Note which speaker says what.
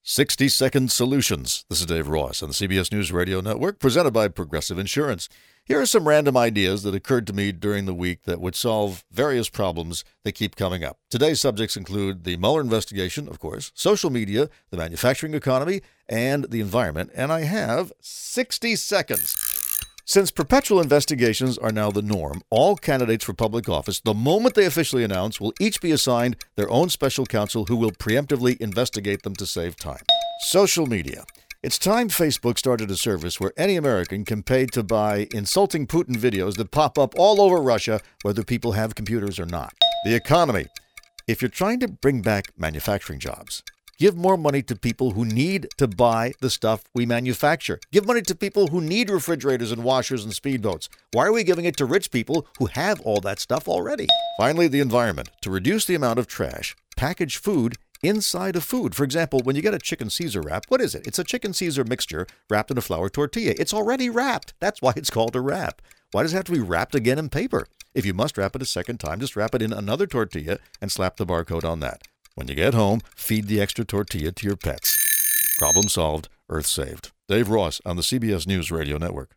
Speaker 1: 60-Second Solutions. This is Dave Ross on the CBS News Radio Network, presented by Progressive Insurance. Here are some random ideas that occurred to me during the week that would solve various problems that keep coming up. Today's subjects include the Mueller investigation, of course, social media, the manufacturing economy, and the environment. And I have 60 seconds. Since perpetual investigations are now the norm, all candidates for public office, the moment they officially announce, will each be assigned their own special counsel who will preemptively investigate them to save time. Social media. It's time Facebook started a service where any American can pay to buy insulting Putin videos that pop up all over Russia, whether people have computers or not. The economy. If you're trying to bring back manufacturing jobs, give more money to people who need to buy the stuff we manufacture. Give money to people who need refrigerators and washers and speedboats. Why are we giving it to rich people who have all that stuff already? Finally, the environment. To reduce the amount of trash, packaged food inside of food. For example, when you get a chicken Caesar wrap, what is it? It's a chicken Caesar mixture wrapped in a flour tortilla. It's already wrapped. That's why it's called a wrap. Why does it have to be wrapped again in paper? If you must wrap it a second time, just wrap it in another tortilla and slap the barcode on that. When you get home, feed the extra tortilla to your pets. Problem solved, Earth saved. Dave Ross on the CBS News Radio Network.